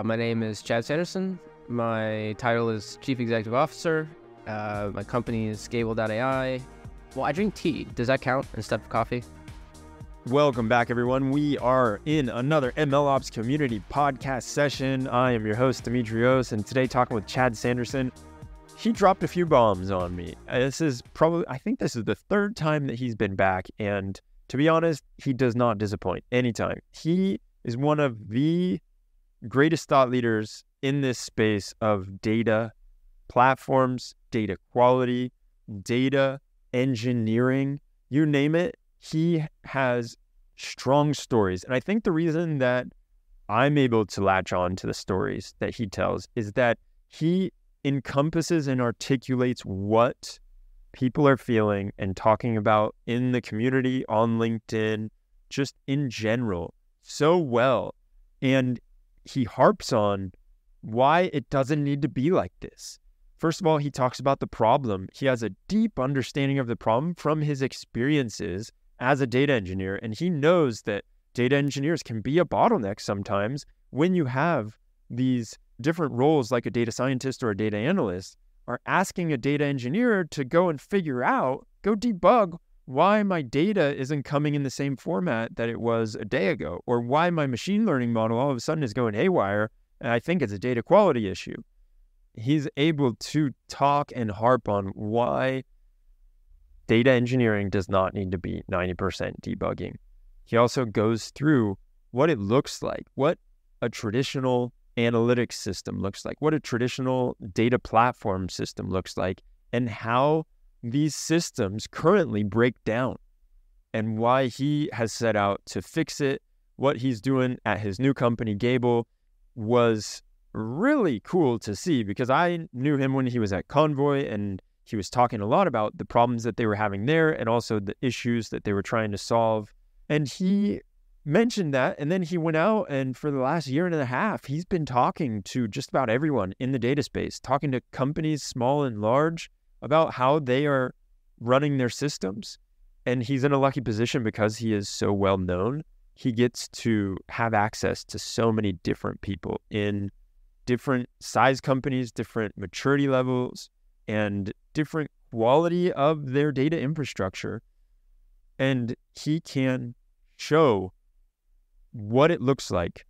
My name is Chad Sanderson. My title is Chief Executive Officer. My company is Gable.ai. Well, I drink tea. Does that count instead of coffee? Welcome back, everyone. We are in another MLOps community podcast session. I am your host, Demetrios, and today talking with Chad Sanderson. He dropped a few bombs on me. I think this is the third time that he's been back, and to be honest, he does not disappoint anytime. He is one of the greatest thought leaders in this space of data platforms, data quality, data engineering, you name it. He has strong stories. And I think the reason that I'm able to latch on to the stories that he tells is that he encompasses and articulates what people are feeling and talking about in the community, on LinkedIn, just in general, so well. And he harps on why it doesn't need to be like this. First of all, he talks about the problem. He has a deep understanding of the problem from his experiences as a data engineer, and he knows that data engineers can be a bottleneck sometimes when you have these different roles like a data scientist or a data analyst are asking a data engineer to go and go debug why my data isn't coming in the same format that it was a day ago, or why my machine learning model all of a sudden is going haywire, and I think it's a data quality issue. He's able to talk and harp on why data engineering does not need to be 90% debugging. He also goes through what it looks like, what a traditional analytics system looks like, what a traditional data platform system looks like, and how these systems currently break down, and why he has set out to fix it. What he's doing at his new company, Gable, was really cool to see, because I knew him when he was at Convoy, and he was talking a lot about the problems that they were having there and also the issues that they were trying to solve. And he mentioned that, and then he went out, and for the last year and a half, he's been talking to just about everyone in the data space, talking to companies small and large about how they are running their systems. And he's in a lucky position because he is so well known. He gets to have access to so many different people in different size companies, different maturity levels, and different quality of their data infrastructure. And he can show what it looks like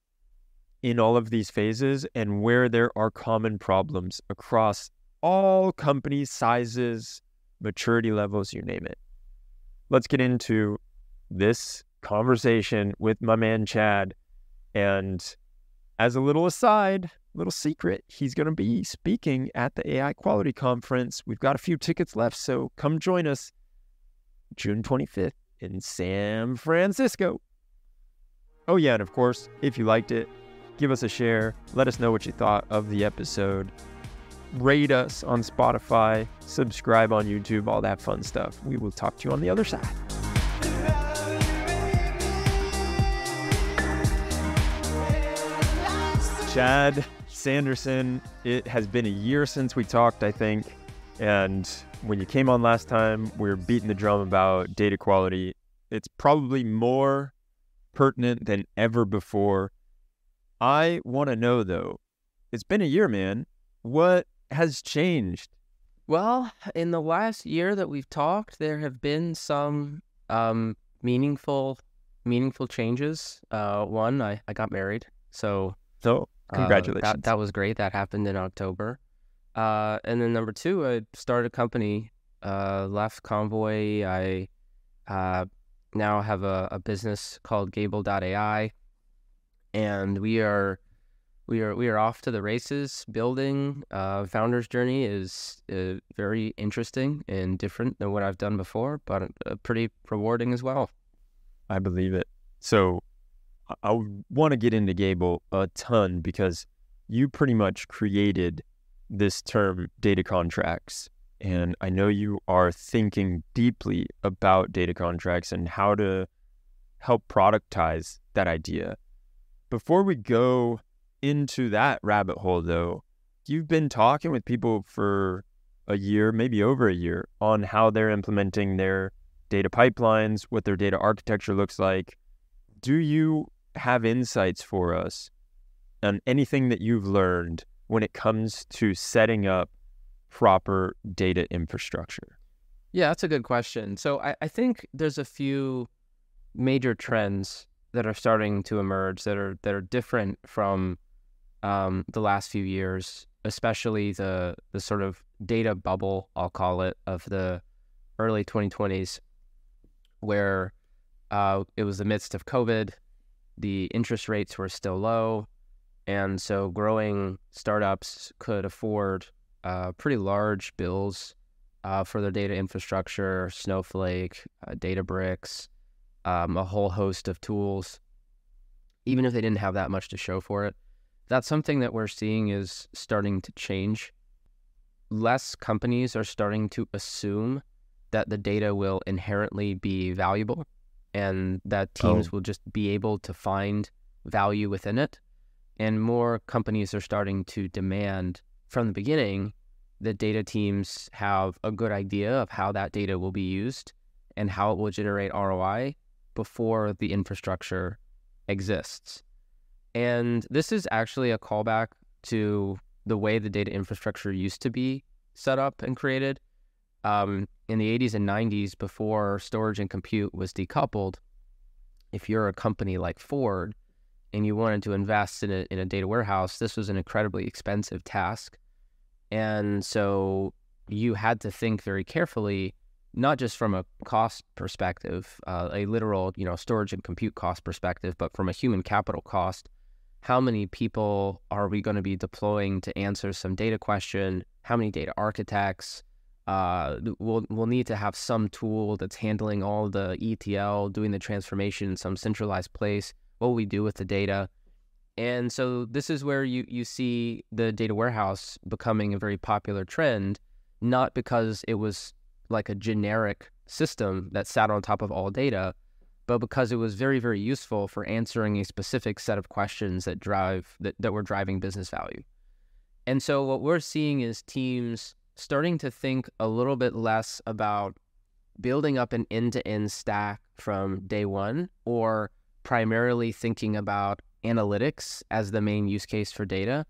in all of these phases and where there are common problems across all companies, sizes, maturity levels, you name it. Let's get into this conversation with my man Chad. And as a little aside, little secret, he's going to be speaking at the AI Quality Conference. We've got a few tickets left, so come join us June 25th in San Francisco. Oh yeah, and of course, if you liked it, give us a share. Let us know what you thought of the episode. Rate us on Spotify, subscribe on YouTube, all that fun stuff. We will talk to you on the other side. Chad Sanderson, it has been a year since we talked, I think. And when you came on last time, we were beating the drum about data quality. It's probably more pertinent than ever before. I want to know, though, it's been a year, man. What has changed? Well, in the last year that we've talked, there have been some meaningful changes. One, I got married, so congratulations. That was great. That happened in October. And then number two, I started a company, left Convoy. I now have a business called Gable.ai, and we are off to the races. Building founder's journey is very interesting and different than what I've done before, but pretty rewarding as well. I believe it. So I want to get into Gable a ton because you pretty much created this term data contracts. And I know you are thinking deeply about data contracts and how to help productize that idea. Before we go into that rabbit hole, though, you've been talking with people for a year, maybe over a year, on how they're implementing their data pipelines, what their data architecture looks like. Do you have insights for us and anything that you've learned when it comes to setting up proper data infrastructure? Yeah, that's a good question. So I think there's a few major trends that are starting to emerge that are different from the last few years, especially the sort of data bubble, I'll call it, of the early 2020s, where it was the midst of COVID, the interest rates were still low, and so growing startups could afford pretty large bills for their data infrastructure, Snowflake, Databricks, a whole host of tools, even if they didn't have that much to show for it. That's something that we're seeing is starting to change. Less companies are starting to assume that the data will inherently be valuable and that teams will just be able to find value within it. And more companies are starting to demand from the beginning that data teams have a good idea of how that data will be used and how it will generate ROI before the infrastructure exists. And this is actually a callback to the way the data infrastructure used to be set up and created. In the 80s and 90s, before storage and compute was decoupled, if you're a company like Ford and you wanted to invest in a data warehouse, this was an incredibly expensive task. And so you had to think very carefully, not just from a cost perspective, a literal, storage and compute cost perspective, but from a human capital cost. How many people are we going to be deploying to answer some data question? How many data architects? We'll need to have some tool that's handling all the ETL, doing the transformation in some centralized place. What will we do with the data? And so this is where you see the data warehouse becoming a very popular trend, not because it was like a generic system that sat on top of all data, but because it was very, very useful for answering a specific set of questions that were driving business value. And so what we're seeing is teams starting to think a little bit less about building up an end-to-end stack from day one, or primarily thinking about analytics as the main use case for data.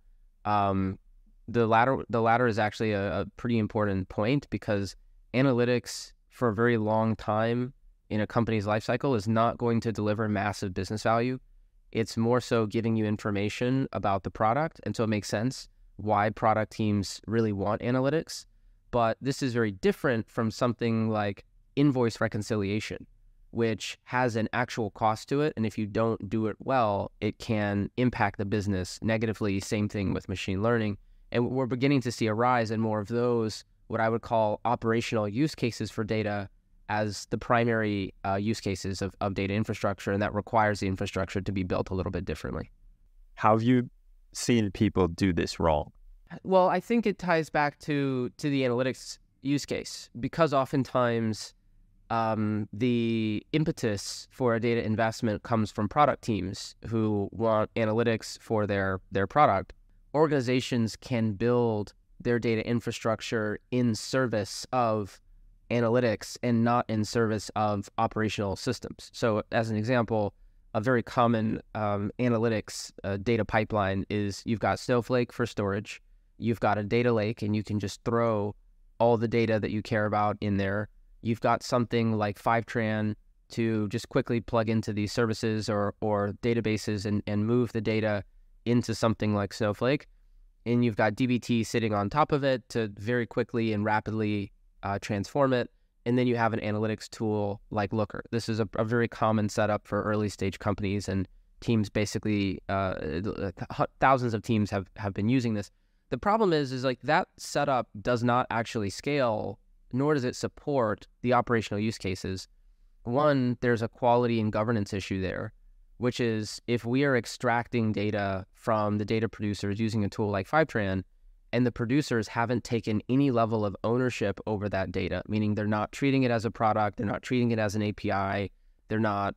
The latter is actually a pretty important point, because analytics for a very long time in a company's life cycle is not going to deliver massive business value. It's more so giving you information about the product. And so it makes sense why product teams really want analytics. But this is very different from something like invoice reconciliation, which has an actual cost to it. And if you don't do it well, it can impact the business negatively. Same thing with machine learning. And we're beginning to see a rise in more of those, what I would call operational use cases for data, as the primary use cases of data infrastructure, and that requires the infrastructure to be built a little bit differently. How have you seen people do this wrong? Well, I think it ties back to the analytics use case, because oftentimes the impetus for a data investment comes from product teams who want analytics for their product. Organizations can build their data infrastructure in service of analytics and not in service of operational systems. So as an example, a very common analytics data pipeline is you've got Snowflake for storage, you've got a data lake, and you can just throw all the data that you care about in there. You've got something like Fivetran to just quickly plug into these services or databases and move the data into something like Snowflake. And you've got dbt sitting on top of it to very quickly and rapidly transform it. And then you have an analytics tool like Looker. This is a very common setup for early stage companies, and teams basically, thousands of teams have been using this. The problem is like that setup does not actually scale, nor does it support the operational use cases. One, there's a quality and governance issue there, which is if we are extracting data from the data producers using a tool like Fivetran, and the producers haven't taken any level of ownership over that data, meaning they're not treating it as a product, they're not treating it as an API, they're not,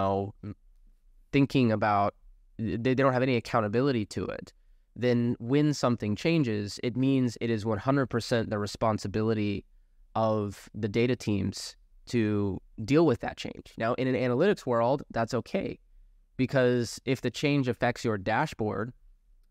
thinking about, they don't have any accountability to it, then when something changes, it means it is 100% the responsibility of the data teams to deal with that change. Now, in an analytics world, that's okay, because if the change affects your dashboard,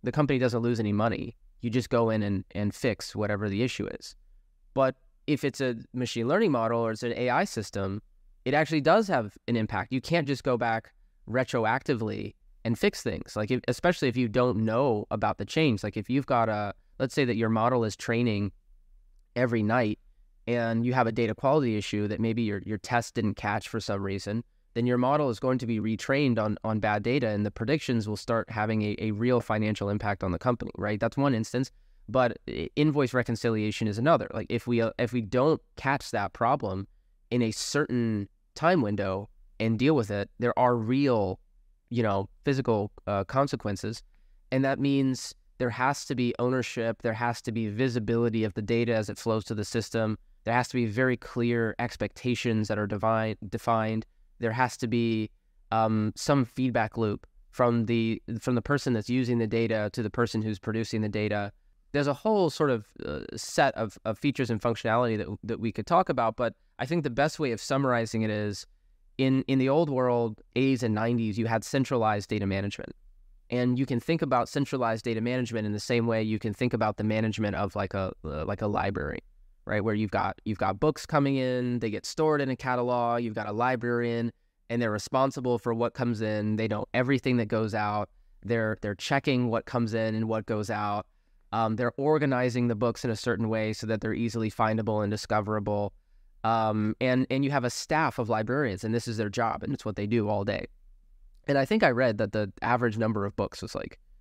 the company doesn't lose any money. You just go in and fix whatever the issue is. But if it's a machine learning model or it's an AI system, it actually does have an impact. You can't just go back retroactively and fix things. Like, especially if you don't know about the change. Like if you've got let's say that your model is training every night and you have a data quality issue that maybe your test didn't catch for some reason, then your model is going to be retrained on bad data, and the predictions will start having a real financial impact on the company, right? That's one instance. But invoice reconciliation is another. Like if we don't catch that problem in a certain time window and deal with it, there are real, physical consequences. And that means there has to be ownership. There has to be visibility of the data as it flows to the system. There has to be very clear expectations that are defined. There has to be some feedback loop from the person that's using the data to the person who's producing the data. There's a whole sort of set of features and functionality that we could talk about, but I think the best way of summarizing it is in the old world, 80s and 90s, you had centralized data management. And you can think about centralized data management in the same way you can think about the management of like a library, right? Where you've got books coming in, they get stored in a catalog, you've got a librarian, and they're responsible for what comes in. They know everything that goes out. They're checking what comes in and what goes out. They're organizing the books in a certain way so that they're easily findable and discoverable. And you have a staff of librarians, and this is their job, and it's what they do all day. And I think I read that the average number of books was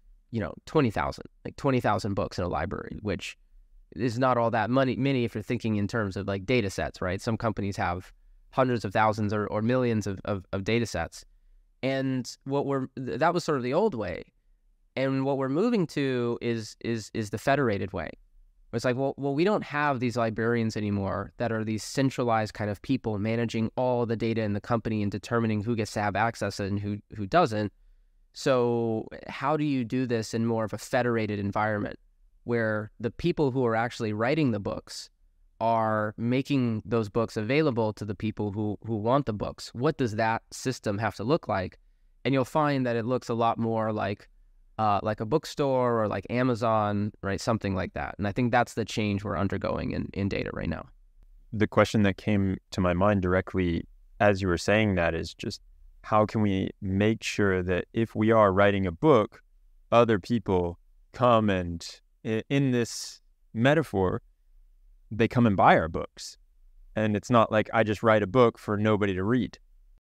20,000 books in a library, which is not all that many if you're thinking in terms of like data sets, right? Some companies have hundreds of thousands or millions of data sets. And that was sort of the old way. And what we're moving to is the federated way. It's like, well, we don't have these librarians anymore that are these centralized kind of people managing all the data in the company and determining who gets to have access and who doesn't. So how do you do this in more of a federated environment where the people who are actually writing the books are making those books available to the people who want the books? What does that system have to look like? And you'll find that it looks a lot more like a bookstore or like Amazon, right? Something like that. And I think that's the change we're undergoing in data right now. The question that came to my mind directly as you were saying that is just, how can we make sure that if we are writing a book, other people come and, in this metaphor, they come and buy our books. And it's not like I just write a book for nobody to read.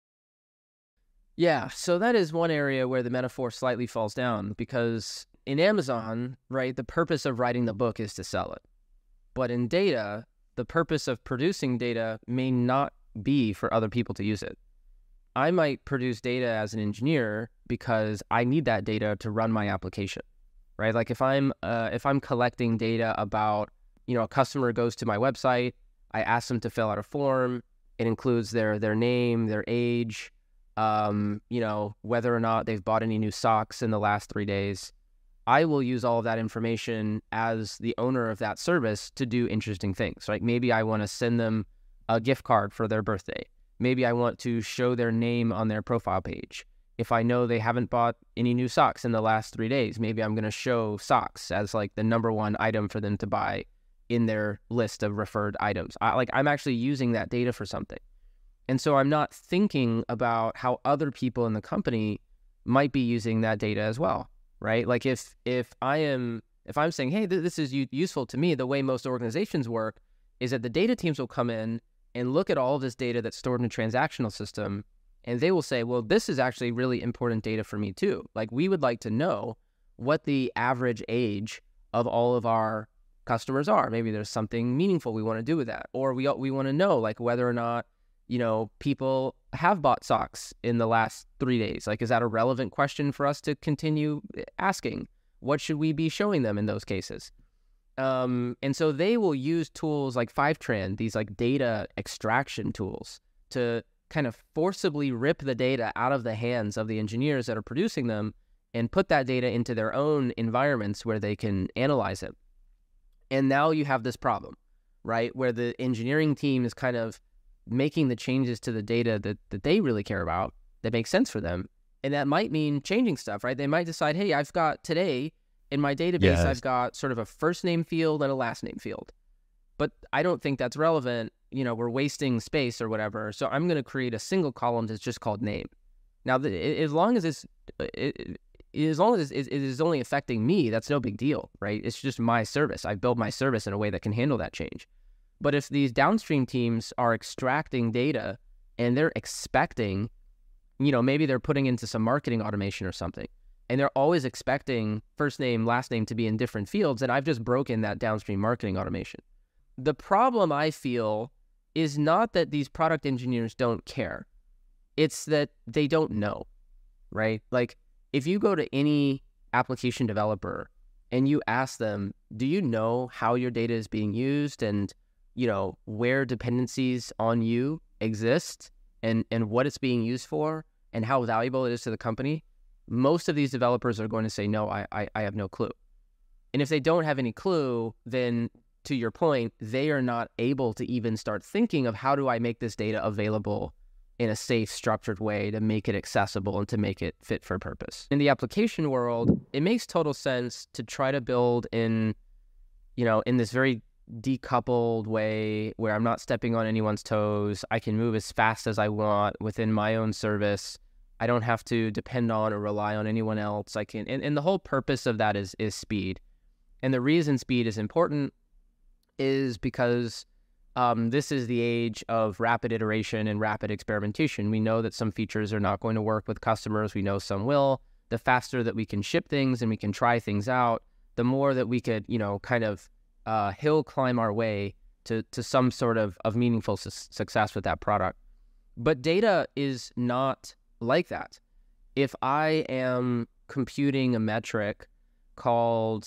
Yeah, so that is one area where the metaphor slightly falls down, because in Amazon, right, the purpose of writing the book is to sell it. But in data, the purpose of producing data may not be for other people to use it. I might produce data as an engineer because I need that data to run my application, right? Like if I'm collecting data about, a customer goes to my website, I ask them to fill out a form. It includes their name, their age, whether or not they've bought any new socks in the last 3 days. I will use all of that information as the owner of that service to do interesting things, right? Maybe I want to send them a gift card for their birthday. Maybe I want to show their name on their profile page. If I know they haven't bought any new socks in the last 3 days, maybe I'm going to show socks as like the number one item for them to buy in their list of referred items. I'm actually using that data for something. And so I'm not thinking about how other people in the company might be using that data as well, right? Like if I'm saying, hey, this is useful to me, the way most organizations work is that the data teams will come in and look at all of this data that's stored in a transactional system, and they will say, well, this is actually really important data for me too. Like we would like to know what the average age of all of our customers are. Maybe there's something meaningful we want to do with that. Or we want to know like whether or not people have bought socks in the last 3 days. Like, is that a relevant question for us to continue asking? What should we be showing them in those cases? And so they will use tools like Fivetran, these like data extraction tools, to kind of forcibly rip the data out of the hands of the engineers that are producing them and put that data into their own environments where they can analyze it. And now you have this problem, right? Where the engineering team is kind of making the changes to the data that they really care about, that makes sense for them. And that might mean changing stuff, right? They might decide, hey, I've got today In my database, I've got sort of a first name field and a last name field. But I don't think that's relevant. We're wasting space or whatever. So I'm going to create a single column that's just called name. Now, as long as it is only affecting me, that's no big deal, right? It's just my service. I built my service in a way that can handle that change. But if these downstream teams are extracting data and they're expecting, maybe they're putting into some marketing automation or something, and they're always expecting first name, last name to be in different fields, and I've just broken that downstream marketing automation. The problem I feel is not that these product engineers don't care. It's that they don't know, right? Like, if you go to any application developer and you ask them, do you know how your data is being used and, where dependencies on you exist and what it's being used for and how valuable it is to the company, most of these developers are going to say, no, I have no clue. And if they don't have any clue, then to your point, they are not able to even start thinking of how do I make this data available in a safe, structured way to make it accessible and to make it fit for purpose. In the application world, it makes total sense to try to build in this very decoupled way where I'm not stepping on anyone's toes. I can move as fast as I want within my own service. I don't have to depend on or rely on anyone else. I can, and the whole purpose of that is speed. And the reason speed is important is because this is the age of rapid iteration and rapid experimentation. We know that some features are not going to work with customers. We know some will. The faster that we can ship things and we can try things out, the more that we could, kind of hill climb our way to some sort of meaningful success with that product. But data is not like that. If I am computing a metric called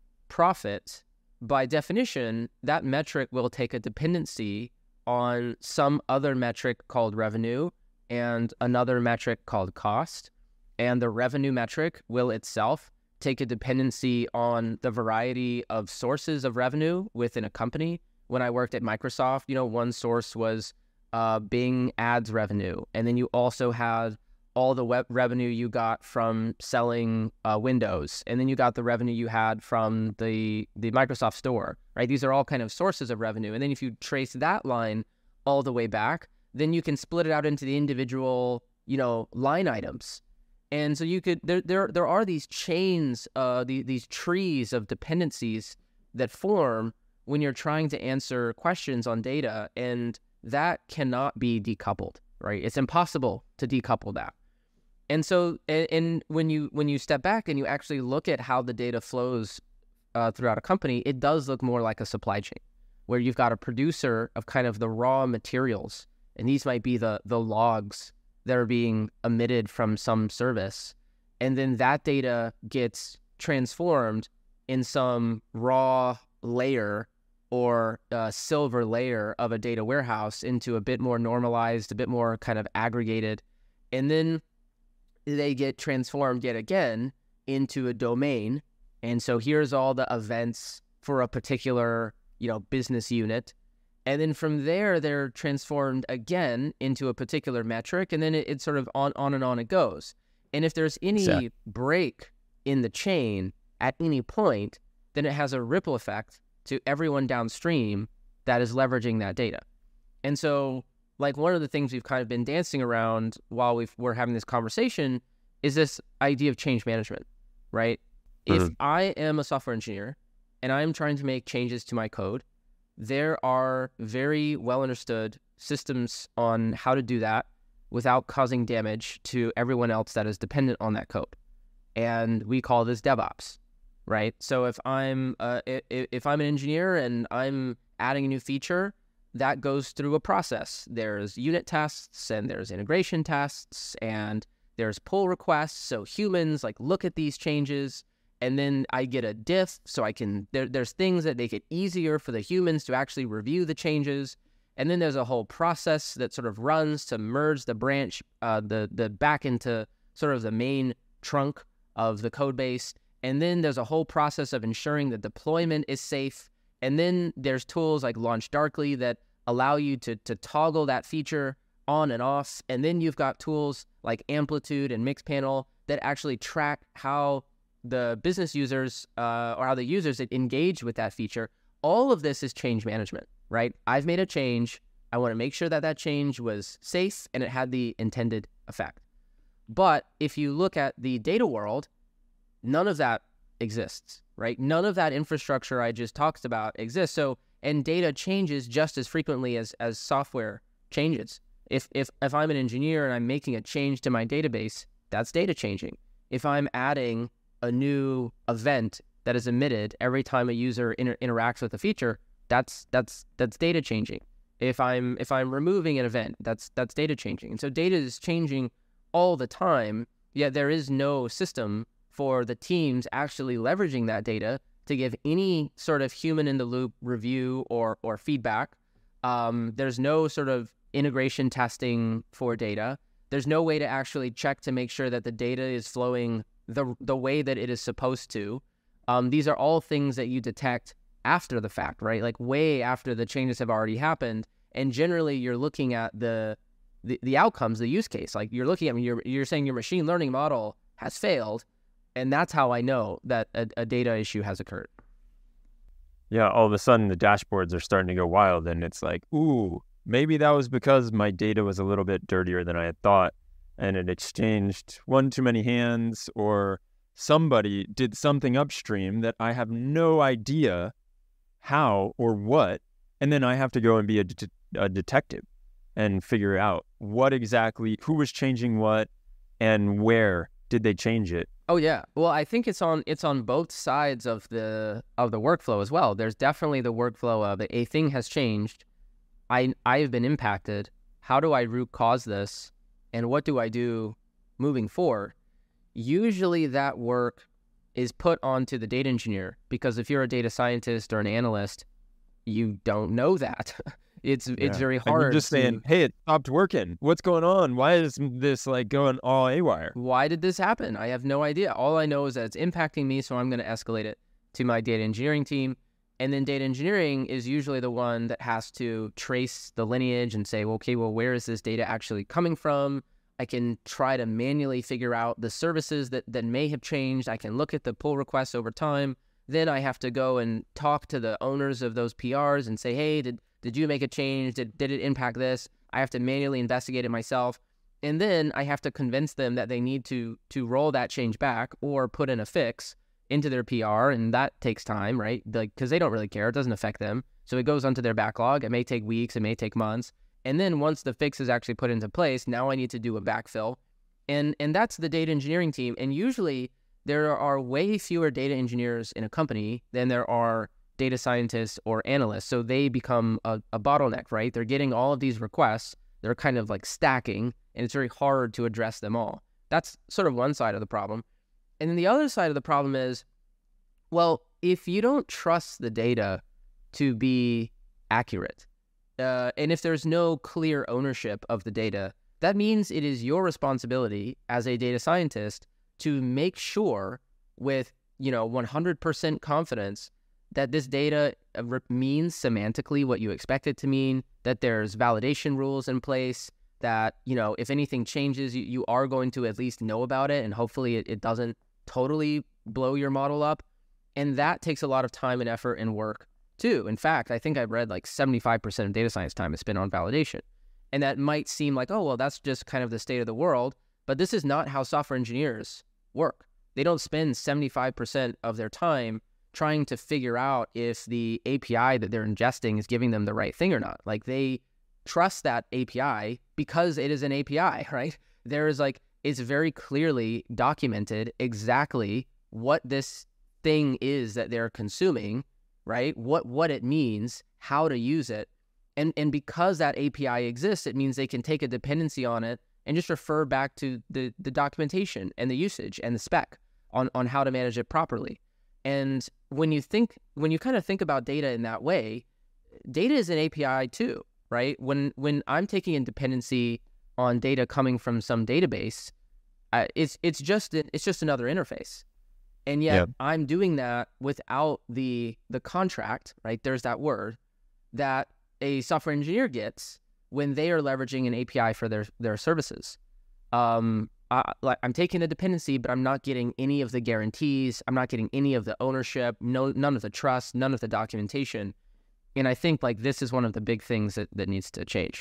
profit, by definition, that metric will take a dependency on some other metric called revenue and another metric called cost. And the revenue metric will itself take a dependency on the variety of sources of revenue within a company. When I worked at Microsoft, one source was Bing ads revenue. And then you also had all the web revenue you got from selling Windows, and then you got the revenue you had from the Microsoft Store, right? These are all kind of sources of revenue. And then if you trace that line all the way back, then you can split it out into the individual, line items. And so you could, there are these chains, these trees of dependencies that form when you're trying to answer questions on data, and that cannot be decoupled, right? It's impossible to decouple that. And so, and when you step back and you actually look at how the data flows throughout a company, it does look more like a supply chain, where you've got a producer of kind of the raw materials, and these might be the logs that are being emitted from some service, and then that data gets transformed in some raw layer or silver layer of a data warehouse into a bit more normalized, a bit more kind of aggregated, and then they get transformed yet again into a domain. And so here's all the events for a particular, business unit. And then from there, they're transformed again into a particular metric. And then it's sort of on and on it goes. And if there's any break in the chain at any point, then it has a ripple effect to everyone downstream that is leveraging that data. And so, like, one of the things we've kind of been dancing around while we're having this conversation is this idea of change management, right? Mm-hmm. If I am a software engineer and I'm trying to make changes to my code, there are very well understood systems on how to do that without causing damage to everyone else that is dependent on that code. And we call this DevOps, right? So if I'm an engineer and I'm adding a new feature, that goes through a process. There's unit tests and there's integration tests and there's pull requests. So humans look at these changes, and then I get a diff so I can, there's things that make it easier for the humans to actually review the changes. And then there's a whole process that sort of runs to merge the branch, the back into sort of the main trunk of the code base. And then there's a whole process of ensuring the deployment is safe. And then there's tools like LaunchDarkly that allow you to toggle that feature on and off. And then you've got tools like Amplitude and Mixpanel that actually track how the business users or how the users engage with that feature. All of this is change management, right? I've made a change. I want to make sure that that change was safe and it had the intended effect. But if you look at the data world, none of that exists, right? None of that infrastructure I just talked about exists. So, and data changes just as frequently as software changes. If I'm an engineer and I'm making a change to my database, that's data changing. If I'm adding a new event that is emitted every time a user interacts with a feature, that's data changing. If I'm removing an event, that's data changing. And so data is changing all the time, yet there is no system for the teams actually leveraging that data to give any sort of human-in-the-loop review or feedback. There's no sort of integration testing for data. There's no way to actually check to make sure that the data is flowing the way that it is supposed to. These are all things that you detect after the fact, right? Like way after the changes have already happened. And generally, you're looking at the outcomes, the use case. Like you're looking at, you're saying your machine learning model has failed, and that's how I know that a data issue has occurred. Yeah, all of a sudden the dashboards are starting to go wild, and it's like, ooh, maybe that was because my data was a little bit dirtier than I had thought, and it exchanged one too many hands, or somebody did something upstream that I have no idea how or what, and then I have to go and be a detective and figure out what exactly, who was changing what, and where did they change it. Oh yeah. Well, I think it's on both sides of the workflow as well. There's definitely the workflow of a thing has changed. I have been impacted. How do I root cause this? And what do I do moving forward? Usually that work is put onto the data engineer, because if you're a data scientist or an analyst, you don't know that. It's very hard. And you're just saying, hey, it stopped working. What's going on? Why is this like going all AWire? Why did this happen? I have no idea. All I know is that it's impacting me, so I'm going to escalate it to my data engineering team. And then data engineering is usually the one that has to trace the lineage and say, well, okay, well, where is this data actually coming from? I can try to manually figure out the services that may have changed. I can look at the pull requests over time. Then I have to go and talk to the owners of those PRs and say, hey, did you make a change? Did it impact this? I have to manually investigate it myself. And then I have to convince them that they need to roll that change back or put in a fix into their PR. And that takes time, right? Like, because they don't really care. It doesn't affect them. So it goes onto their backlog. It may take weeks. It may take months. And then once the fix is actually put into place, now I need to do a backfill. And that's the data engineering team. And usually there are way fewer data engineers in a company than there are data scientists or analysts. So they become a bottleneck, right? They're getting all of these requests. They're kind of like stacking, and it's very hard to address them all. That's sort of one side of the problem. And then the other side of the problem is, well, if you don't trust the data to be accurate, and if there's no clear ownership of the data, that means it is your responsibility as a data scientist to make sure with 100% confidence that this data means semantically what you expect it to mean, that there's validation rules in place, that, if anything changes, you are going to at least know about it, and hopefully it doesn't totally blow your model up. And that takes a lot of time and effort and work too. In fact, I think I've read like 75% of data science time is spent on validation. And that might seem like, oh, well, that's just kind of the state of the world. But this is not how software engineers work. They don't spend 75% of their time trying to figure out if the API that they're ingesting is giving them the right thing or not. Like, they trust that API because it is an API, right? There is it's very clearly documented exactly what this thing is that they're consuming, right? What it means, how to use it. And because that API exists, it means they can take a dependency on it and just refer back to the documentation and the usage and the spec on how to manage it properly. And when you kind of think about data in that way, data is an API too, right? When I'm taking a dependency on data coming from some database, it's just another interface. And yet I'm doing that without the contract, right? There's that word that a software engineer gets when they are leveraging an API for their services. like I'm taking the dependency, but I'm not getting any of the guarantees. I'm not getting any of the ownership, none of the trust, none of the documentation. And I think like this is one of the big things that needs to change.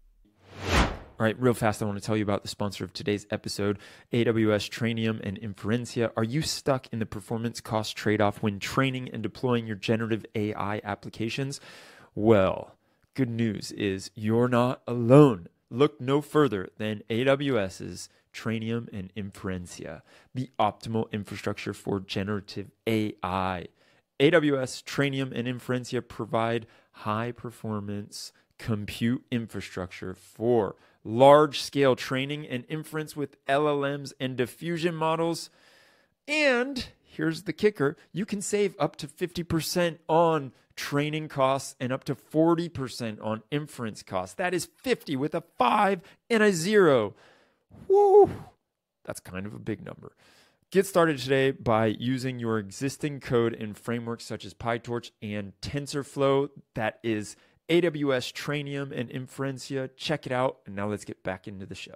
All right, real fast, I want to tell you about the sponsor of today's episode, AWS Trainium and Inferentia. Are you stuck in the performance cost trade-off when training and deploying your generative AI applications? Well, good news is you're not alone. Look no further than AWS's Trainium and Inferentia, the optimal infrastructure for generative AI. AWS, Trainium, and Inferentia provide high-performance compute infrastructure for large-scale training and inference with LLMs and diffusion models. And here's the kicker. You can save up to 50% on training costs and up to 40% on inference costs. That is 50 with a 5 and a 0. Woo! That's kind of a big number. Get started today by using your existing code in frameworks such as PyTorch and TensorFlow. That is AWS Trainium and Inferentia. Check it out. And now let's get back into the show.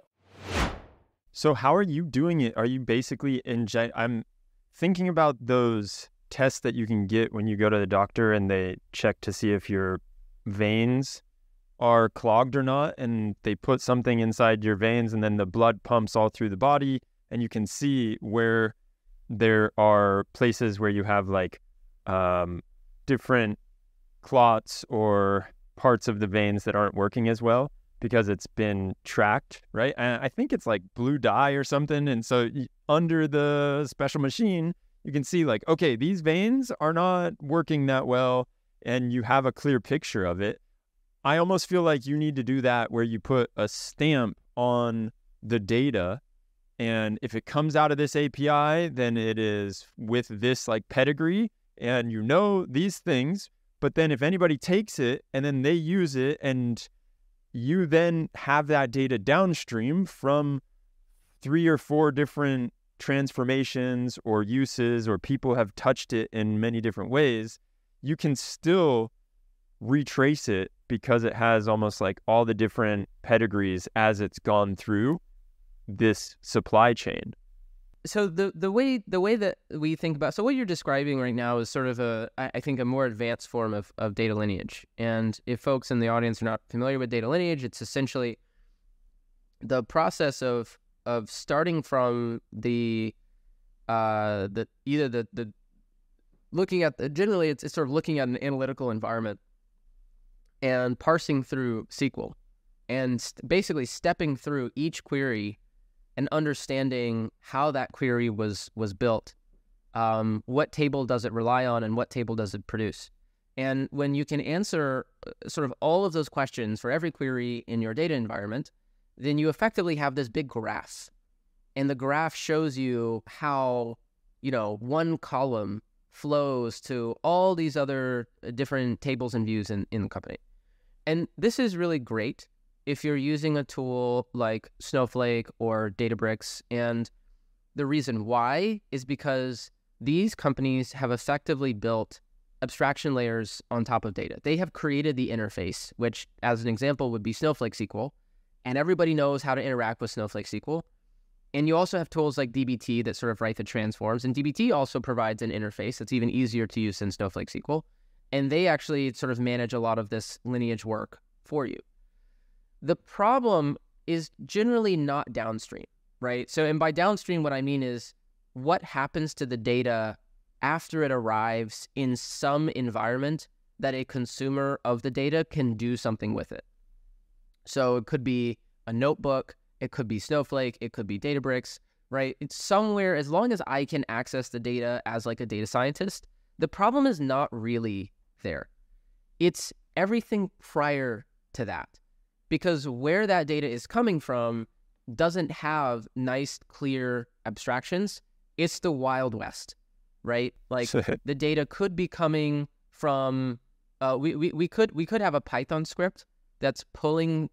So how are you doing it? Are you basically I'm thinking about those tests that you can get when you go to the doctor and they check to see if your veins are clogged or not. And they put something inside your veins and then the blood pumps all through the body. And you can see where there are places where you have like different clots or parts of the veins that aren't working as well because it's been tracked, right? And I think it's like blue dye or something. And so under the special machine, you can see like, okay, these veins are not working that well, and you have a clear picture of it. I almost feel like you need to do that where you put a stamp on the data, and if it comes out of this API, then it is with this like pedigree, and you know these things. But then if anybody takes it and then they use it, and you then have that data downstream from 3 or 4 different transformations or uses, or people have touched it in many different ways, you can still retrace it because it has almost like all the different pedigrees as it's gone through this supply chain. So the way that we think about, so what you're describing right now is sort of I think a more advanced form of data lineage. And if folks in the audience are not familiar with data lineage, it's essentially the process of starting from the looking at generally it's sort of looking at an analytical environment and parsing through SQL and basically stepping through each query and understanding how that query was built. What table does it rely on and what table does it produce? And when you can answer sort of all of those questions for every query in your data environment, then you effectively have this big graph. And the graph shows you how, one column flows to all these other different tables and views in the company. And this is really great if you're using a tool like Snowflake or Databricks. And the reason why is because these companies have effectively built abstraction layers on top of data. They have created the interface, which as an example would be Snowflake SQL, and everybody knows how to interact with Snowflake SQL. And you also have tools like dbt that sort of write the transforms, and dbt also provides an interface that's even easier to use than Snowflake SQL. And they actually sort of manage a lot of this lineage work for you. The problem is generally not downstream, right? So, and by downstream, what I mean is what happens to the data after it arrives in some environment that a consumer of the data can do something with it. So it could be a notebook, it could be Snowflake, it could be Databricks, right? It's somewhere, as long as I can access the data as like a data scientist, the problem is not really there. It's everything prior to that. Because where that data is coming from doesn't have nice, clear abstractions. It's the Wild West, right? Like the data could be coming from, we could have a Python script that's pulling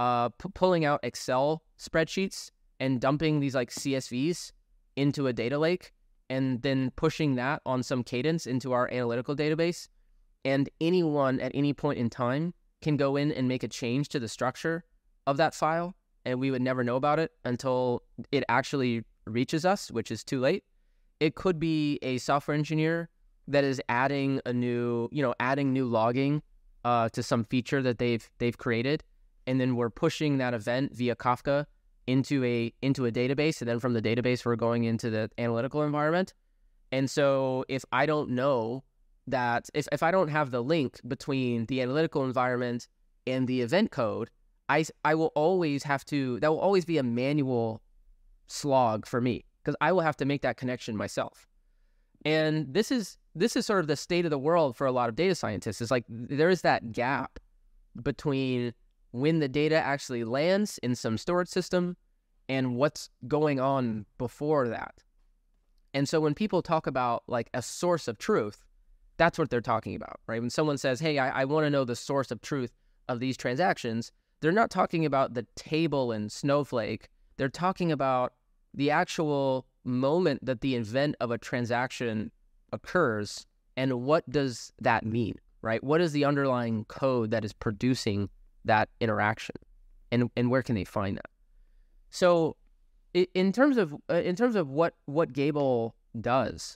out Excel spreadsheets and dumping these like CSVs into a data lake and then pushing that on some cadence into our analytical database. And anyone at any point in time can go in and make a change to the structure of that file and we would never know about it until it actually reaches us, which is too late. It could be a software engineer that is adding new logging to some feature that they've created, and then we're pushing that event via Kafka into a database, and then from the database we're going into the analytical environment. And so if I don't know that, if I don't have the link between the analytical environment and the event code, I will always have to, that will always be a manual slog for me, because I will have to make that connection myself. And this is sort of the state of the world for a lot of data scientists. It's like there is that gap between when the data actually lands in some storage system and what's going on before that. And so when people talk about like a source of truth, that's what they're talking about, right? When someone says, hey, I want to know the source of truth of these transactions, they're not talking about the table in Snowflake. They're talking about the actual moment that the event of a transaction occurs, and what does that mean, right? What is the underlying code that is producing that interaction, and where can they find that? So in terms of what Gable does,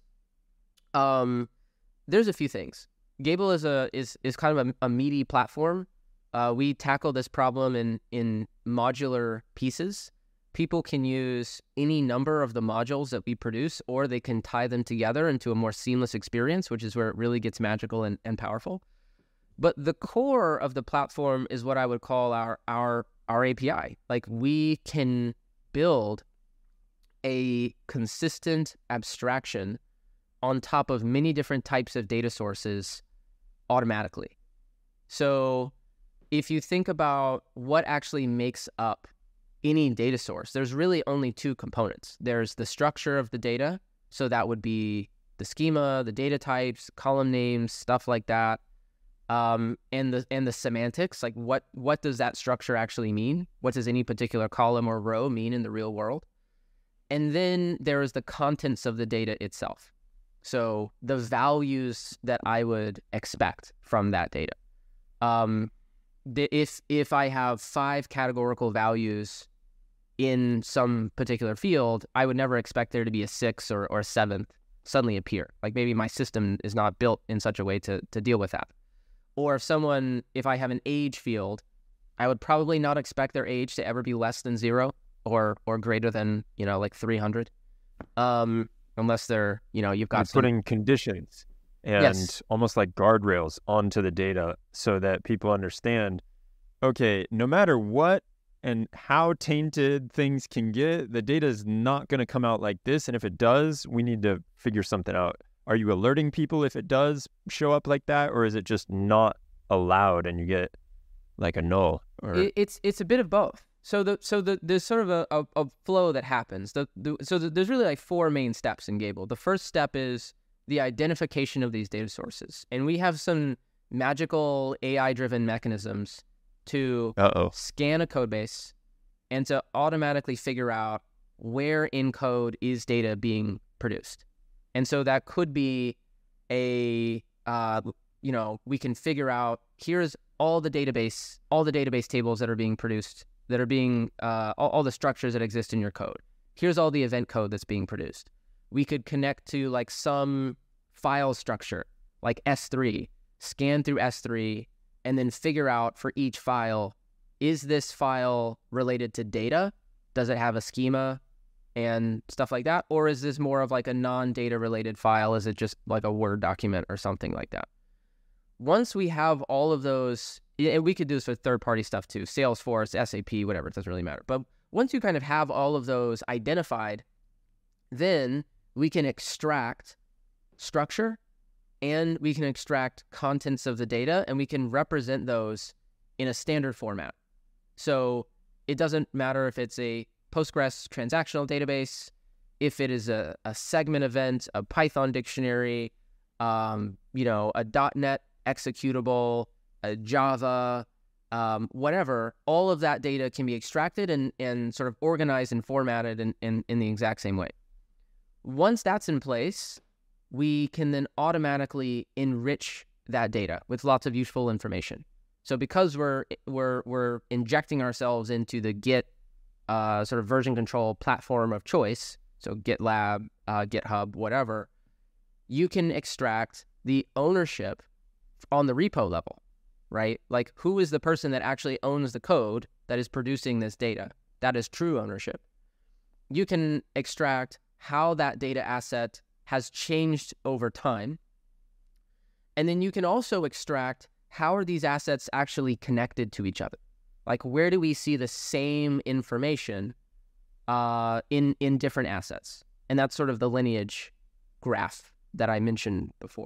there's a few things. Gable is kind of a meaty platform. We tackle this problem in modular pieces. People can use any number of the modules that we produce, or they can tie them together into a more seamless experience, which is where it really gets magical and powerful. But the core of the platform is what I would call our API. Like, we can build a consistent abstraction on top of many different types of data sources automatically. So if you think about what actually makes up any data source, there's really only two components. There's the structure of the data, so that would be the schema, the data types, column names, stuff like that, and the semantics, like what does that structure actually mean? What does any particular column or row mean in the real world? And then there is the contents of the data itself, so the values that I would expect from that data. If I have 5 categorical values in some particular field, I would never expect there to be a 6th or a 7th suddenly appear. Like, maybe my system is not built in such a way to deal with that. Or if I have an age field, I would probably not expect their age to ever be less than 0 or greater than, like 300. Unless they're, you've got putting conditions and Yes. almost like guardrails onto the data so that people understand, okay, no matter what and how tainted things can get, the data is not going to come out like this. And if it does, we need to figure something out. Are you alerting people if it does show up like that, or is it just not allowed and you get like a null? Or It's a bit of both. So there's sort of a flow that happens. There's really like 4 main steps in Gable. The first step is the identification of these data sources, and we have some magical AI-driven mechanisms to scan a code base and to automatically figure out where in code is data being produced. And so that could be we can figure out, here's all the database tables that are being produced, that are being, all the structures that exist in your code. Here's all the event code that's being produced. We could connect to like some file structure, like S3, scan through S3, and then figure out for each file, is this file related to data? Does it have a schema and stuff like that? Or is this more of like a non-data related file? Is it just like a Word document or something like that? Once we have all of those, and we could do this with third-party stuff too, Salesforce, SAP, whatever, it doesn't really matter. But once you kind of have all of those identified, then we can extract structure, and we can extract contents of the data, and we can represent those in a standard format. So it doesn't matter if it's a Postgres transactional database, if it is a segment event, a Python dictionary, a .NET executable, a Java, whatever, all of that data can be extracted and sort of organized and formatted in the exact same way. Once that's in place, we can then automatically enrich that data with lots of useful information. So because we're injecting ourselves into the Git sort of version control platform of choice, so GitLab, GitHub, whatever, you can extract the ownership on the repo level, right? Like, who is the person that actually owns the code that is producing this data? That is true ownership. You can extract how that data asset has changed over time. And then you can also extract how are these assets actually connected to each other? Like, where do we see the same information in different assets? And that's sort of the lineage graph that I mentioned before.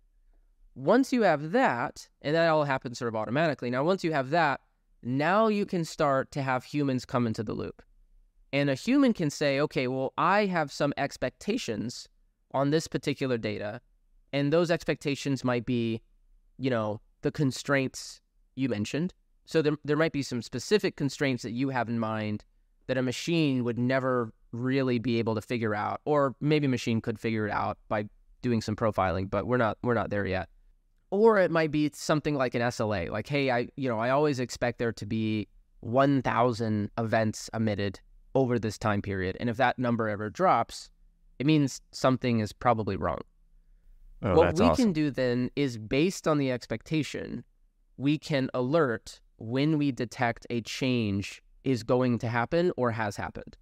Once you have that, and that all happens sort of automatically, now once you have that, now you can start to have humans come into the loop. And a human can say, okay, well, I have some expectations on this particular data, and those expectations might be, the constraints you mentioned. So there might be some specific constraints that you have in mind that a machine would never really be able to figure out, or maybe a machine could figure it out by doing some profiling, but we're not there yet. Or it might be something like an SLA, like, hey, I always expect there to be 1,000 events emitted over this time period, and if that number ever drops, it means something is probably wrong. What we can do then is, based on the expectation, we can alert when we detect a change is going to happen or has happened.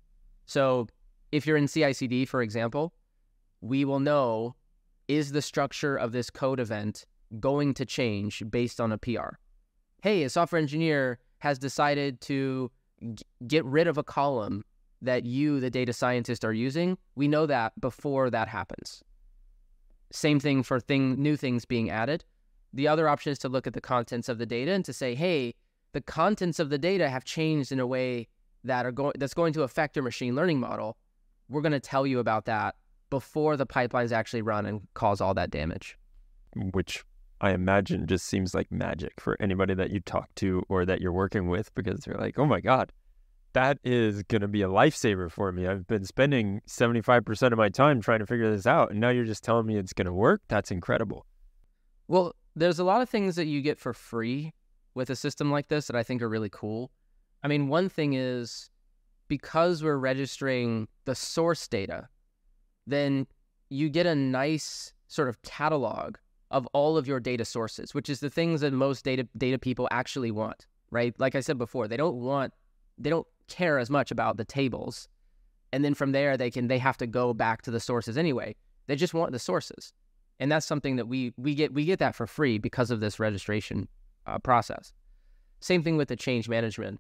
So if you're in CI/CD, for example, we will know, is the structure of this code event going to change based on a PR? Hey, a software engineer has decided to get rid of a column that you, the data scientist, are using. We know that before that happens. Same thing for new things being added. The other option is to look at the contents of the data and to say, hey, the contents of the data have changed in a way that's going to affect your machine learning model. We're going to tell you about that before the pipelines actually run and cause all that damage. Which I imagine just seems like magic for anybody that you talk to or that you're working with, because they're like, oh my God, that is going to be a lifesaver for me. I've been spending 75% of my time trying to figure this out, and now you're just telling me it's going to work? That's incredible. Well, there's a lot of things that you get for free with a system like this that I think are really cool. I mean, one thing is, because we're registering the source data, then you get a nice sort of catalog of all of your data sources, which is the things that most data people actually want, right? Like I said before, they don't care as much about the tables. And then from there, they have to go back to the sources anyway. They just want the sources. And that's something that we get that for free because of this registration process. Same thing with the change management.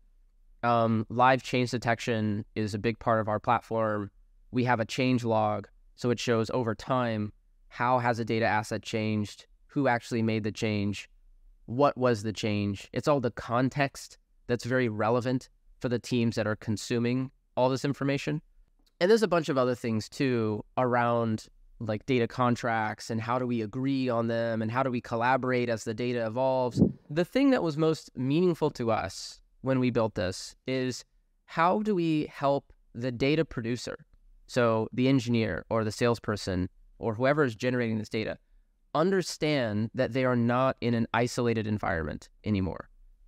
Live change detection is a big part of our platform. We have a change log, so it shows over time, how has a data asset changed, who actually made the change, what was the change. It's all the context that's very relevant for the teams that are consuming all this information. And there's a bunch of other things too around like data contracts and how do we agree on them and how do we collaborate as the data evolves. The thing that was most meaningful to us when we built this is, how do we help the data producer, so the engineer or the salesperson or whoever is generating this data, understand that they are not in an isolated environment anymore.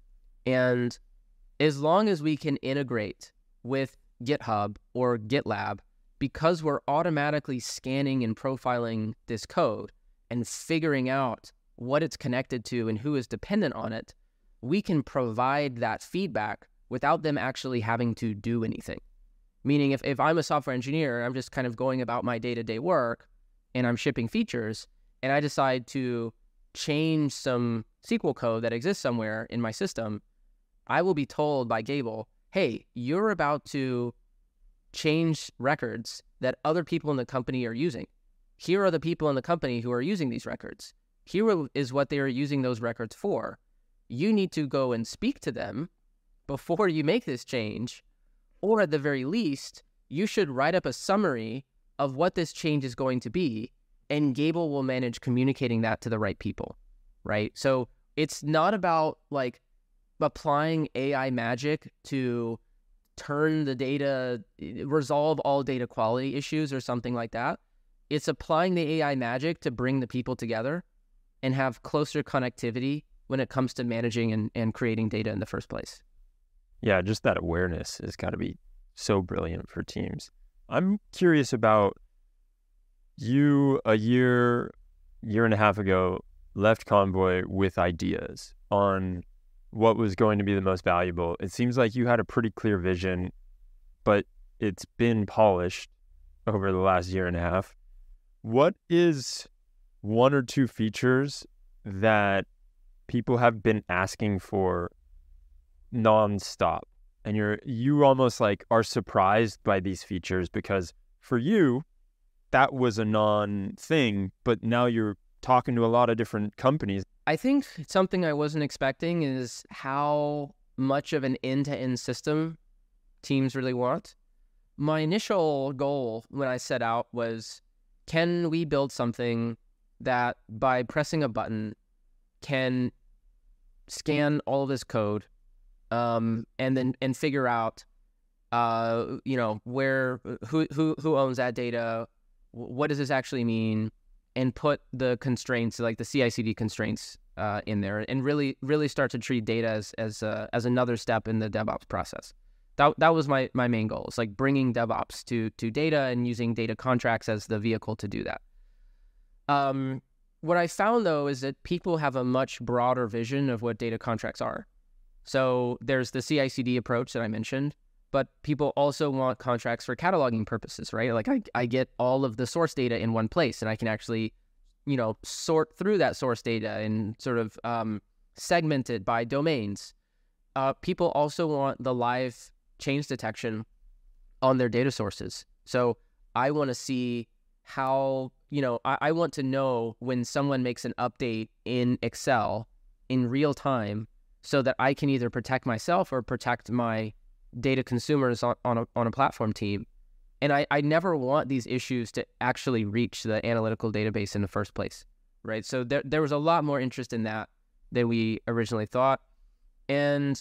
And as long as we can integrate with GitHub or GitLab, because we're automatically scanning and profiling this code and figuring out what it's connected to and who is dependent on it, we can provide that feedback without them actually having to do anything. Meaning if I'm a software engineer, I'm just kind of going about my day-to-day work and I'm shipping features, and I decide to change some SQL code that exists somewhere in my system, I will be told by Gable, hey, you're about to change records that other people in the company are using. Here are the people in the company who are using these records. Here is what they are using those records for. You need to go and speak to them before you make this change, or at the very least, you should write up a summary of what this change is going to be, and Gable will manage communicating that to the right people, right? So it's not about like applying AI magic to turn the data, resolve all data quality issues or something like that. It's applying the AI magic to bring the people together and have closer connectivity when it comes to managing and creating data in the first place. Yeah, just that awareness has got to be so brilliant for teams. I'm curious about you a year and a half ago left Convoy with ideas on what was going to be the most valuable. It seems like you had a pretty clear vision, but it's been polished over the last year and a half. What is one or two features that people have been asking for nonstop, and you almost like are surprised by these features because for you that was a non-thing, but now you're talking to a lot of different companies? I think something I wasn't expecting is how much of an end-to-end system teams really want. My initial goal when I set out was, can we build something that by pressing a button can scan all of this code, and figure out, where who owns that data, what does this actually mean, and put the constraints like the CI/CD constraints in there, and really start to treat data as another step in the DevOps process. That was my main goal. It's like bringing DevOps to data and using data contracts as the vehicle to do that. What I found, though, is that people have a much broader vision of what data contracts are. So there's the CI/CD approach that I mentioned, but people also want contracts for cataloging purposes, right? Like I get all of the source data in one place, and I can actually, sort through that source data and sort of segment it by domains. People also want the live change detection on their data sources. So I want to see how, I want to know when someone makes an update in Excel in real time so that I can either protect myself or protect my data consumers on a platform team. And I never want these issues to actually reach the analytical database in the first place, right? So there was a lot more interest in that than we originally thought. And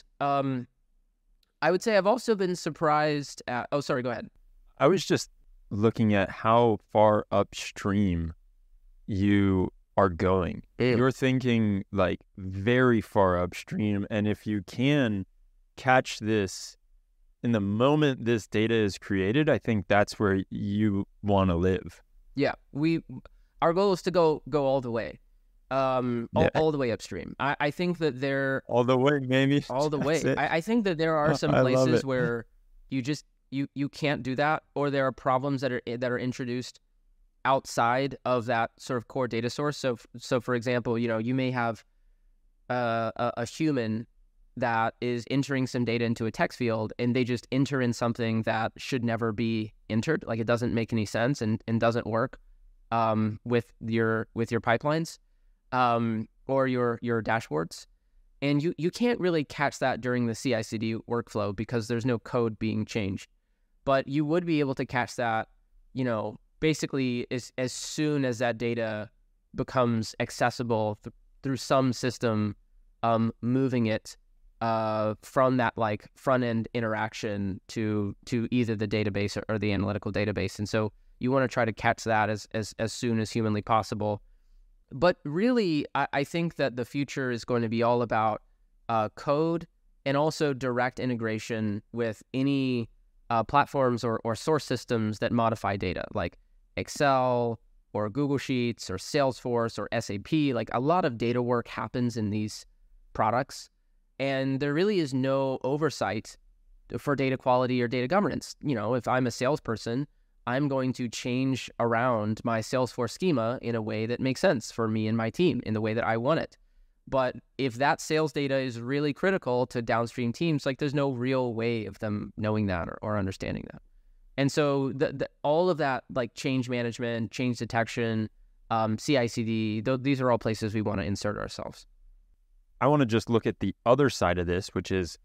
I would say I've also been surprised at... Oh, sorry, go ahead. I was just looking at how far upstream you are going. You're thinking like very far upstream. And if you can catch this in the moment this data is created, I think that's where you want to live. Yeah, our goal is to go all the way, all the way upstream. I think that all the way, maybe all the way. I think that there are some places where you can't do that, or there are problems that are introduced outside of that sort of core data source. So for example, you may have a human that is entering some data into a text field, and they just enter in something that should never be entered. Like it doesn't make any sense and doesn't work with your pipelines or your dashboards. And you can't really catch that during the CI/CD workflow because there's no code being changed. But you would be able to catch that, basically as soon as that data becomes accessible through some system, moving it from that like front end interaction to either the database or the analytical database. And so you want to try to catch that as soon as humanly possible. But really, I think that the future is going to be all about code and also direct integration with any platforms or source systems that modify data, like Excel or Google Sheets or Salesforce or SAP. Like a lot of data work happens in these products, and there really is no oversight for data quality or data governance. If I'm a salesperson, I'm going to change around my Salesforce schema in a way that makes sense for me and my team in the way that I want it. But if that sales data is really critical to downstream teams, like there's no real way of them knowing that or understanding that. And so all of that, like change management, change detection, CI/CD, these are all places we want to insert ourselves. I want to just look at the other side of this, which is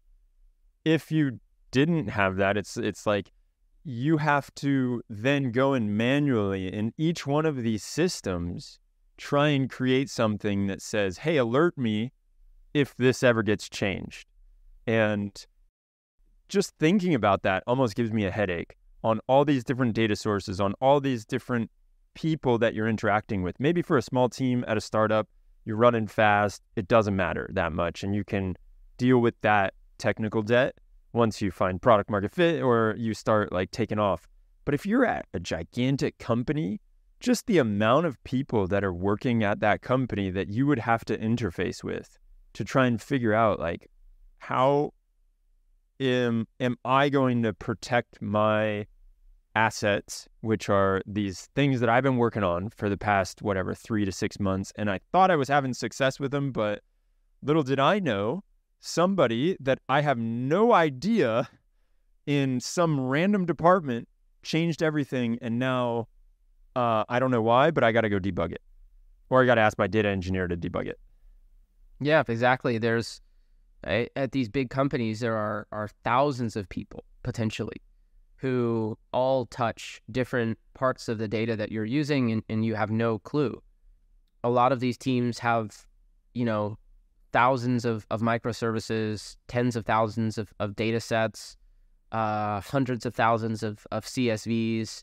if you didn't have that, it's like you have to then go and manually in each one of these systems try and create something that says, hey, alert me if this ever gets changed. And just thinking about that almost gives me a headache on all these different data sources, on all these different people that you're interacting with. Maybe for a small team at a startup, you're running fast, it doesn't matter that much, and you can deal with that technical debt once you find product market fit or you start like taking off. But if you're at a gigantic company, just the amount of people that are working at that company that you would have to interface with to try and figure out like, how am I going to protect my assets, which are these things that I've been working on for the past, 3 to 6 months. And I thought I was having success with them, but little did I know, somebody that I have no idea in some random department changed everything. And now I don't know why, but I got to go debug it, or I got to ask my data engineer to debug it. Yeah, exactly. There's at these big companies, there are thousands of people potentially who all touch different parts of the data that you're using, and you have no clue. A lot of these teams have, thousands of microservices, tens of thousands of data sets, hundreds of thousands of CSVs.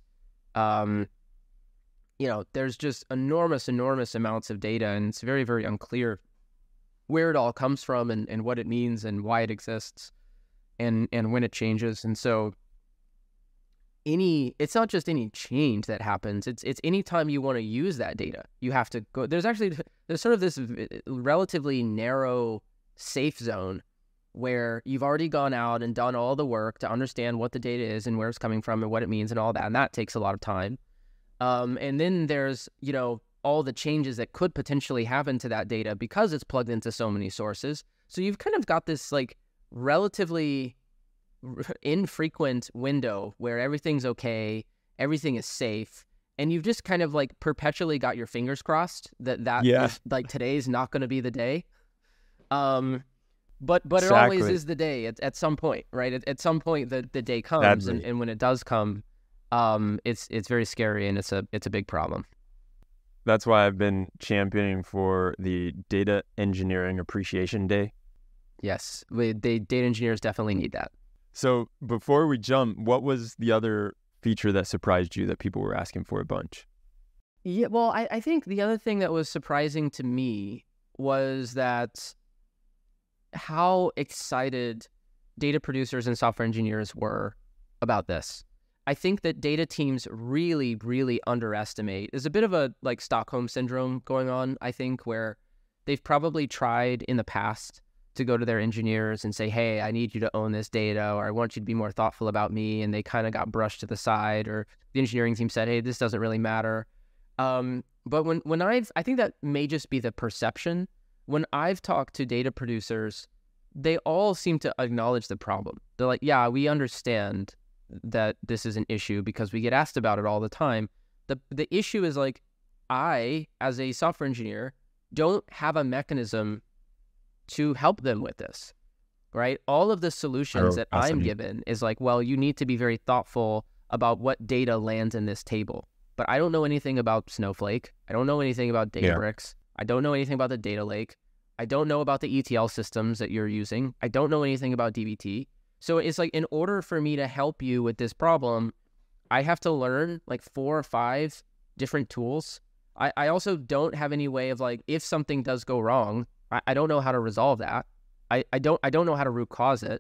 There's just enormous amounts of data, and it's very, very unclear where it all comes from and what it means and why it exists and when it changes. And so it's not just any change that happens. It's any time you want to use that data, you have to go. There's sort of this relatively narrow safe zone where you've already gone out and done all the work to understand what the data is and where it's coming from and what it means and all that. And that takes a lot of time. And then there's, all the changes that could potentially happen to that data because it's plugged into so many sources. So you've kind of got this like relatively infrequent window where everything's okay, everything is safe, and you've just kind of like perpetually got your fingers crossed that is, like, today's not going to be the day. But exactly. It always is the day at some point, right? At some point the day comes, and when it does come, it's very scary, and it's a big problem. That's why I've been championing for the Data Engineering Appreciation Day. Yes, the data engineers definitely need that. So before we jump, what was the other feature that surprised you that people were asking for a bunch? Yeah, well, I think the other thing that was surprising to me was that how excited data producers and software engineers were about this. I think that data teams really, really underestimate. There's a bit of a like Stockholm syndrome going on, I think, where they've probably tried in the past to go to their engineers and say, hey, I need you to own this data, or I want you to be more thoughtful about me. And they kind of got brushed to the side, or the engineering team said, hey, this doesn't really matter. But when I think that may just be the perception. When I've talked to data producers, they all seem to acknowledge the problem. They're like, yeah, we understand that this is an issue because we get asked about it all the time. The issue is like, I, as a software engineer, don't have a mechanism to help them with this, right? All of the solutions that I'm given is like, well, you need to be very thoughtful about what data lands in this table. But I don't know anything about Snowflake. I don't know anything about Databricks. I don't know anything about the data lake. I don't know about the ETL systems that you're using. I don't know anything about dbt. So it's like, in order for me to help you with this problem, I have to learn like 4 or 5 different tools. I also don't have any way of like, if something does go wrong, I don't know how to resolve that. I don't know how to root cause it.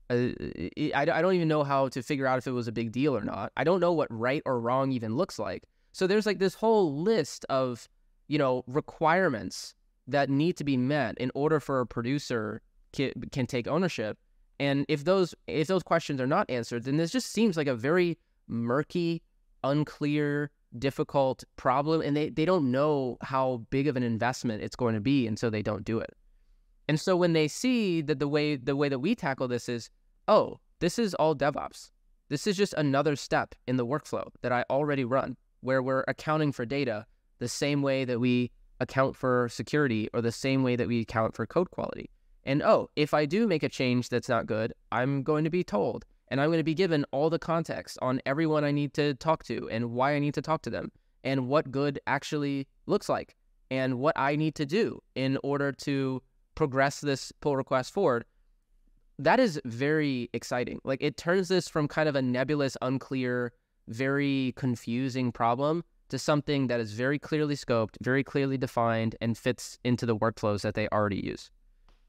I don't even know how to figure out if it was a big deal or not. I don't know what right or wrong even looks like. So there's like this whole list of, requirements that need to be met in order for a producer can take ownership. And if those questions are not answered, then this just seems like a very murky, unclear, difficult problem, and they don't know how big of an investment it's going to be, and so they don't do it. And so when they see that the way that we tackle this is, oh, this is all DevOps. This is just another step in the workflow that I already run, where we're accounting for data the same way that we account for security or the same way that we account for code quality. And oh, if I do make a change that's not good, I'm going to be told, and I'm going to be given all the context on everyone I need to talk to and why I need to talk to them and what good actually looks like and what I need to do in order to progress this pull request forward. That is very exciting. Like, it turns this from kind of a nebulous, unclear, very confusing problem to something that is very clearly scoped, very clearly defined, and fits into the workflows that they already use.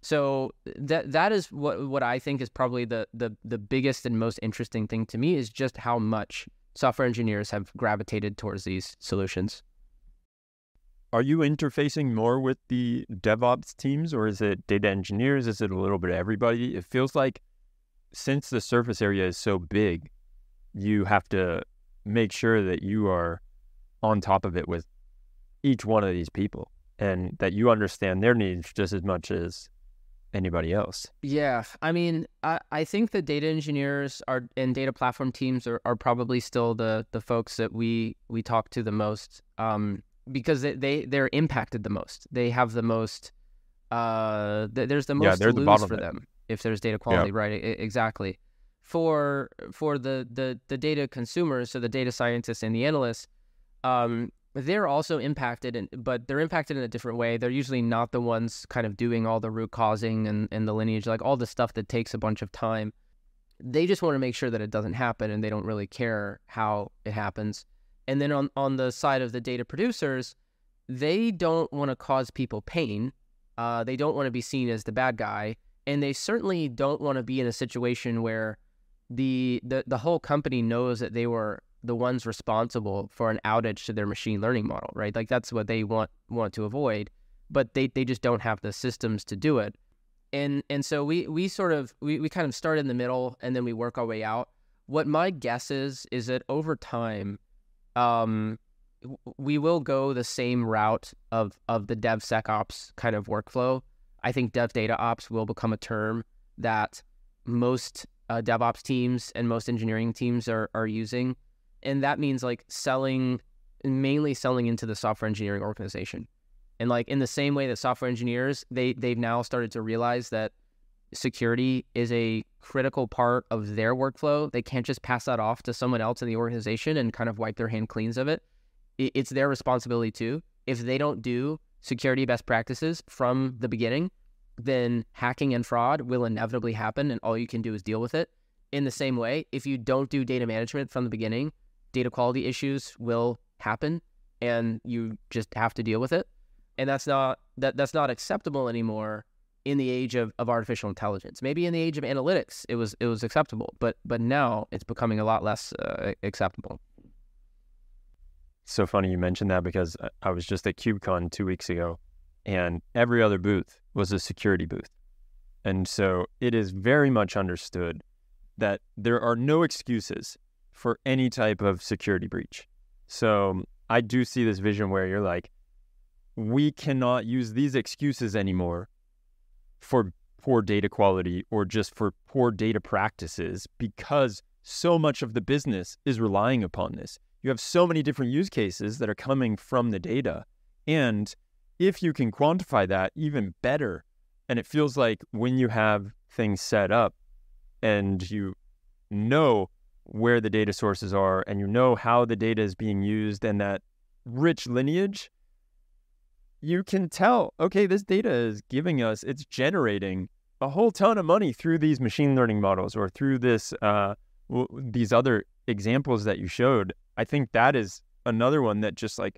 So that is what I think is probably the biggest and most interesting thing to me, is just how much software engineers have gravitated towards these solutions. Are you interfacing more with the DevOps teams, or is it data engineers? Is it a little bit of everybody? It feels like since the surface area is so big, you have to make sure that you are on top of it with each one of these people and that you understand their needs just as much as anybody else. Yeah, I mean, I think the data engineers and data platform teams are probably still the folks that we talk to the most, because they're impacted the most. They have the most, there's the most to lose for them if there's data quality, right? Exactly. For the data consumers, so the data scientists and the analysts, they're also impacted, but they're impacted in a different way. They're usually not the ones kind of doing all the root causing and the lineage, like all the stuff that takes a bunch of time. They just want to make sure that it doesn't happen, and they don't really care how it happens. And then on the side of the data producers, they don't want to cause people pain. They don't want to be seen as the bad guy, and they certainly don't want to be in a situation where the whole company knows that they were the ones responsible for an outage to their machine learning model, right? Like that's what they want to avoid, but they just don't have the systems to do it. And so we kind of start in the middle, and then we work our way out. What my guess is that over time, we will go the same route of the DevSecOps kind of workflow. I think DevDataOps will become a term that most DevOps teams and most engineering teams are using. And that means like mainly selling into the software engineering organization. And like in the same way that software engineers, they've now started to realize that security is a critical part of their workflow. They can't just pass that off to someone else in the organization and kind of wipe their hand clean of it. It's their responsibility too. If they don't do security best practices from the beginning, then hacking and fraud will inevitably happen, and all you can do is deal with it. In the same way, if you don't do data management from the beginning, data quality issues will happen, and you just have to deal with it. And that's not acceptable anymore in the age of artificial intelligence. Maybe in the age of analytics, it was acceptable, but now it's becoming a lot less acceptable. So funny you mentioned that, because I was just at KubeCon 2 weeks ago, and every other booth was a security booth. And so it is very much understood that there are no excuses for any type of security breach. So I do see this vision where you're like, we cannot use these excuses anymore for poor data quality or just for poor data practices, because so much of the business is relying upon this. You have so many different use cases that are coming from the data. And if you can quantify that, even better. And it feels like when you have things set up and you know where the data sources are and you know how the data is being used and that rich lineage, you can tell, okay, this data is giving us, it's generating a whole ton of money through these machine learning models or through this, these other examples that you showed. I think that is another one that just like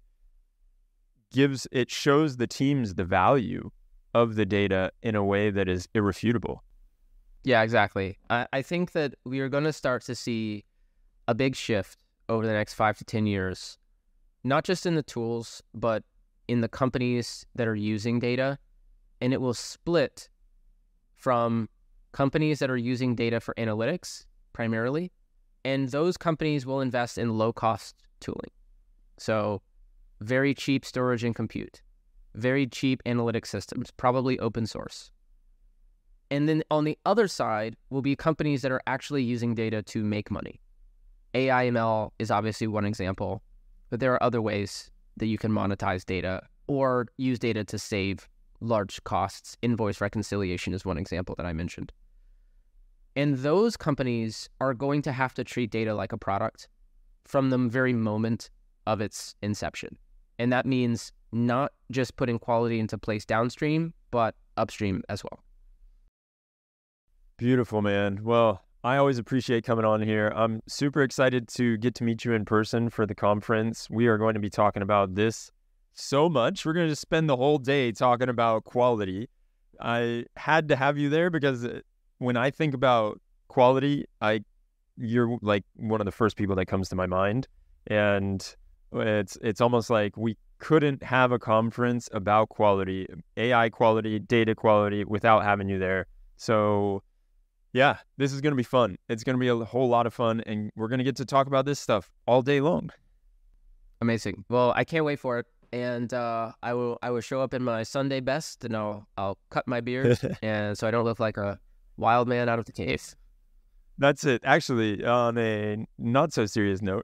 shows the teams the value of the data in a way that is irrefutable. Yeah, exactly. I think that we are going to start to see a big shift over the next 5 to 10 years, not just in the tools, but in the companies that are using data. And it will split from companies that are using data for analytics primarily, and those companies will invest in low-cost tooling. So very cheap storage and compute, very cheap analytic systems, probably open source. And then on the other side will be companies that are actually using data to make money. AI/ML is obviously one example, but there are other ways that you can monetize data or use data to save large costs. Invoice reconciliation is one example that I mentioned. And those companies are going to have to treat data like a product from the very moment of its inception. And that means not just putting quality into place downstream, but upstream as well. Beautiful, man. Well, I always appreciate coming on here. I'm super excited to get to meet you in person for the conference. We are going to be talking about this so much. We're going to just spend the whole day talking about quality. I had to have you there because when I think about quality, you're like one of the first people that comes to my mind. And it's almost like we couldn't have a conference about quality, AI quality, data quality without having you there. So yeah, this is going to be fun. It's going to be a whole lot of fun, and we're going to get to talk about this stuff all day long. Amazing. Well, I can't wait for it. And I will show up in my Sunday best, and I'll cut my beard, and so I don't look like a wild man out of the cave. That's it. Actually, on a not so serious note,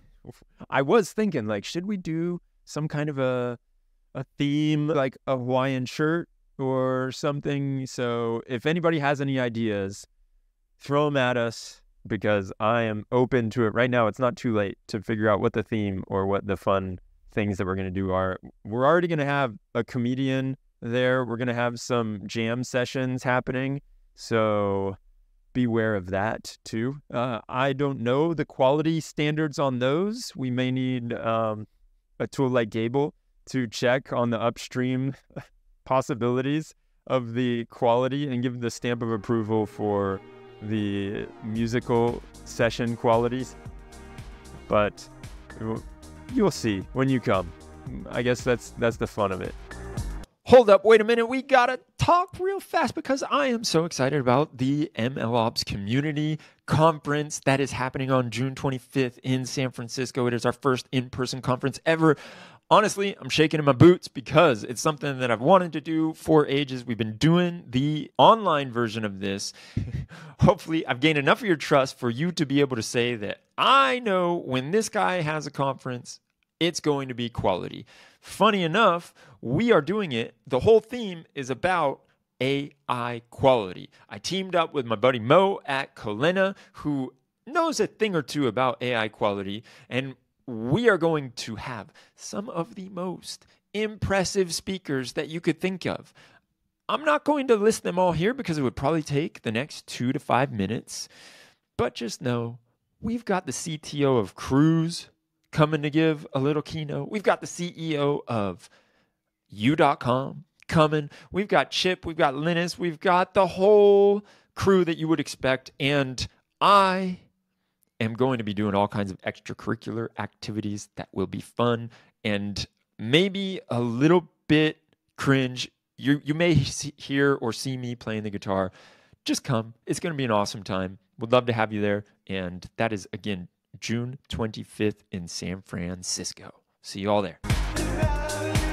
I was thinking, like, should we do some kind of a theme, like a Hawaiian shirt or something? So if anybody has any ideas, throw them at us, because I am open to it. Right now, it's not too late to figure out what the theme or what the fun things that we're going to do are. We're already going to have a comedian there. We're going to have some jam sessions happening. So beware of that too. I don't know the quality standards on those. We may need a tool like Gable to check on the upstream possibilities of the quality and give the stamp of approval for the musical session qualities. But you'll see when you come. I guess that's the fun of it. Hold up, wait a minute. We gotta talk real fast because I am so excited about the MLOps Community Conference that is happening on June 25th in San Francisco. It is our first in-person conference ever. Honestly, I'm shaking in my boots because it's something that I've wanted to do for ages. We've been doing the online version of this. Hopefully, I've gained enough of your trust for you to be able to say that I know when this guy has a conference, it's going to be quality. Funny enough, we are doing it. The whole theme is about AI quality. I teamed up with my buddy Mo at Colena, who knows a thing or two about AI quality, and we are going to have some of the most impressive speakers that you could think of. I'm not going to list them all here because it would probably take the next 2 to 5 minutes, but just know we've got the CTO of Cruise coming to give a little keynote. We've got the CEO of U.com coming. We've got Chip. We've got Linus. We've got the whole crew that you would expect. And I am going to be doing all kinds of extracurricular activities that will be fun and maybe a little bit cringe. You may hear or see me playing the guitar. Just come. It's going to be an awesome time. Would love to have you there. And that is, again, June 25th in San Francisco. See you all there.